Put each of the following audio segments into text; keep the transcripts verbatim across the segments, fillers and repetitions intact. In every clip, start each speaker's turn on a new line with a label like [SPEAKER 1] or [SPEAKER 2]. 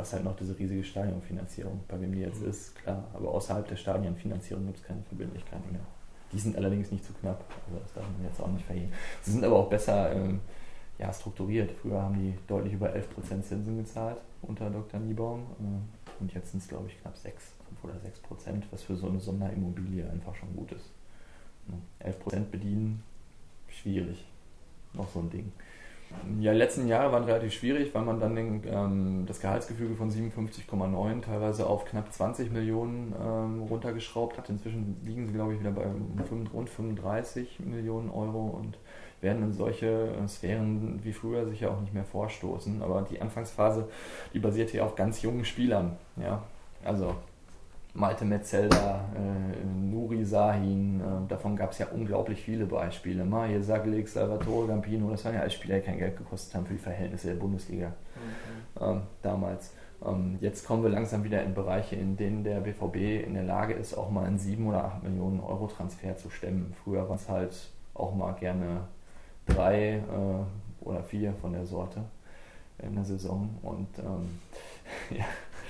[SPEAKER 1] hast halt noch diese riesige Stadionfinanzierung, bei wem die jetzt mhm. ist, klar. Aber außerhalb der Stadionfinanzierung gibt es keine Verbindlichkeiten mehr. Die sind allerdings nicht zu knapp, also das darf man jetzt auch nicht verhehlen. Sie sind aber auch besser ähm, ja, strukturiert. Früher haben die deutlich über elf Prozent Zinsen gezahlt unter Doktor Niebaum äh, und jetzt sind es, glaube ich, knapp sechs, fünf oder sechs Prozent, was für so eine Sonderimmobilie einfach schon gut ist. elf Prozent bedienen, schwierig. Noch so ein Ding. Ja, die letzten Jahre waren relativ schwierig, weil man dann den, ähm, das Gehaltsgefüge von siebenundfünfzig Komma neun teilweise auf knapp zwanzig Millionen ähm, runtergeschraubt hat. Inzwischen liegen sie, glaube ich, wieder bei rund fünfunddreißig Millionen Euro und werden in solche Sphären wie früher sicher auch nicht mehr vorstoßen. Aber die Anfangsphase, die basiert hier auf ganz jungen Spielern. Ja? Also Malte Metzelder, äh, Nuri Sahin, äh, davon gab es ja unglaublich viele Beispiele. Mahir Saglik, Salvatore Campino, das waren ja alles Spieler, die kein Geld gekostet haben für die Verhältnisse der Bundesliga mhm. ähm, damals. Ähm, jetzt kommen wir langsam wieder in Bereiche, in denen der B V B in der Lage ist, auch mal einen sieben oder acht Millionen Euro Transfer zu stemmen. Früher waren es halt auch mal gerne drei äh, oder vier von der Sorte in der Saison und ähm, ja,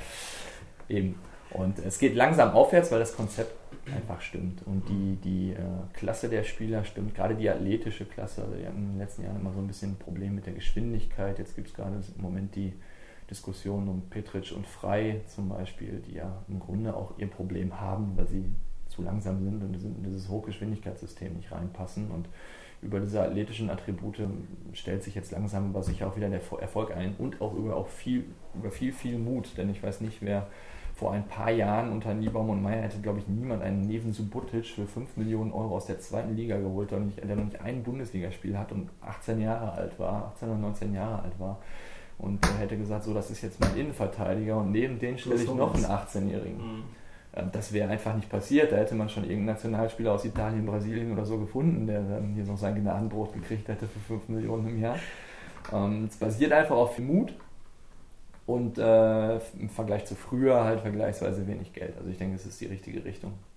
[SPEAKER 1] eben. Und es geht langsam aufwärts, weil das Konzept einfach stimmt und die, die äh, Klasse der Spieler stimmt, gerade die athletische Klasse. Also wir hatten in den letzten Jahren immer so ein bisschen ein Problem mit der Geschwindigkeit. Jetzt gibt es gerade im Moment die Diskussion um Petric und Frey zum Beispiel, die ja im Grunde auch ihr Problem haben, weil sie zu langsam sind und in dieses Hochgeschwindigkeitssystem nicht reinpassen. Und über diese athletischen Attribute stellt sich jetzt langsam aber sicher auch wieder der Erfolg ein und auch über, auch viel, über viel, viel Mut, denn ich weiß nicht, wer vor ein paar Jahren unter Niebaum und Meier hätte, glaube ich, niemand einen Neven Subotic für fünf Millionen Euro aus der zweiten Liga geholt, der noch nicht, der noch nicht ein Bundesligaspiel hat und achtzehn Jahre alt war, achtzehn oder neunzehn Jahre alt war. Und er hätte gesagt, so, das ist jetzt mein Innenverteidiger und neben den stelle ich noch einen achtzehnjährigen. Mhm. Das wäre einfach nicht passiert. Da hätte man schon irgendeinen Nationalspieler aus Italien, Brasilien oder so gefunden, der dann hier noch sein Gnadenbrot gekriegt hätte für fünf Millionen im Jahr. Es basiert einfach auf viel Mut. Und äh, im Vergleich zu früher halt vergleichsweise wenig Geld. Also ich denke, es ist die richtige Richtung.